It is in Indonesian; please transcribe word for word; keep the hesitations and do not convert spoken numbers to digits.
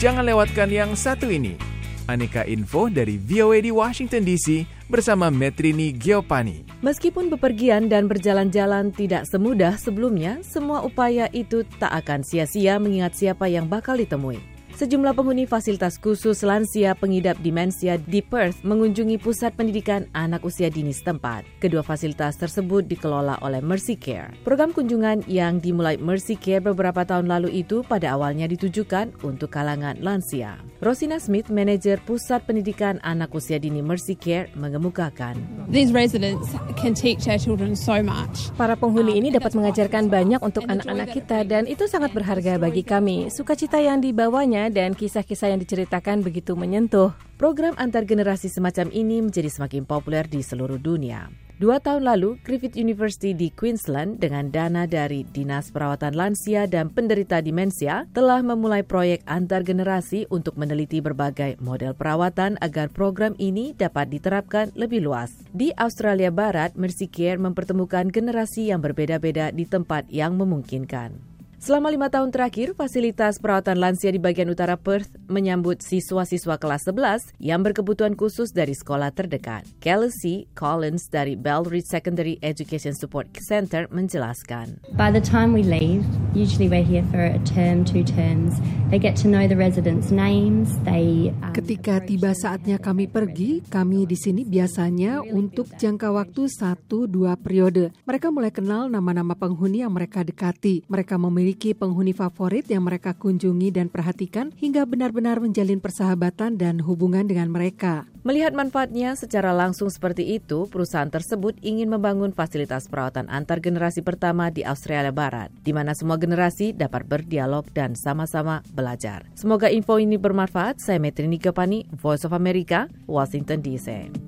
Jangan lewatkan yang satu ini. Aneka info dari V O A di Washington D C bersama Metrini Giopani. Meskipun bepergian dan berjalan-jalan tidak semudah sebelumnya, semua upaya itu tak akan sia-sia mengingat siapa yang bakal ditemui. Sejumlah penghuni fasilitas khusus lansia pengidap demensia di Perth mengunjungi pusat pendidikan anak usia dini setempat. Kedua fasilitas tersebut dikelola oleh Mercy Care. Program kunjungan yang dimulai Mercy Care beberapa tahun lalu itu pada awalnya ditujukan untuk kalangan lansia. Rosina Smith, manajer pusat pendidikan anak usia dini Mercy Care, mengemukakan, These residents can teach our children so much. Para penghuni ini dapat mengajarkan banyak untuk anak-anak kita dan itu sangat berharga bagi kami. Sukacita yang dibawanya dan kisah-kisah yang diceritakan begitu menyentuh. Program antar generasi semacam ini menjadi semakin populer di seluruh dunia. Dua tahun lalu, Griffith University di Queensland dengan dana dari Dinas Perawatan Lansia dan Penderita Demensia telah memulai proyek antar generasi untuk meneliti berbagai model perawatan agar program ini dapat diterapkan lebih luas. Di Australia Barat, Mercy Care mempertemukan generasi yang berbeda-beda di tempat yang memungkinkan. Selama lima tahun terakhir, fasilitas perawatan lansia di bagian utara Perth menyambut siswa-siswa kelas sebelas yang berkebutuhan khusus dari sekolah terdekat. Kelsey Collins dari Belridge Secondary Education Support Center menjelaskan. By the time we leave, usually we're here for a term, two terms. They get to know the residents' names. They um, Ketika tiba saatnya kami pergi, kami di sini biasanya untuk jangka waktu satu dua periode. Mereka mulai kenal nama-nama penghuni yang mereka dekati. Mereka memiliki Memiliki penghuni favorit yang mereka kunjungi dan perhatikan hingga benar-benar menjalin persahabatan dan hubungan dengan mereka. Melihat manfaatnya secara langsung seperti itu, perusahaan tersebut ingin membangun fasilitas perawatan antar generasi pertama di Australia Barat, di mana semua generasi dapat berdialog dan sama-sama belajar. Semoga info ini bermanfaat. Saya Metrini Giopani, Voice of America, Washington D C.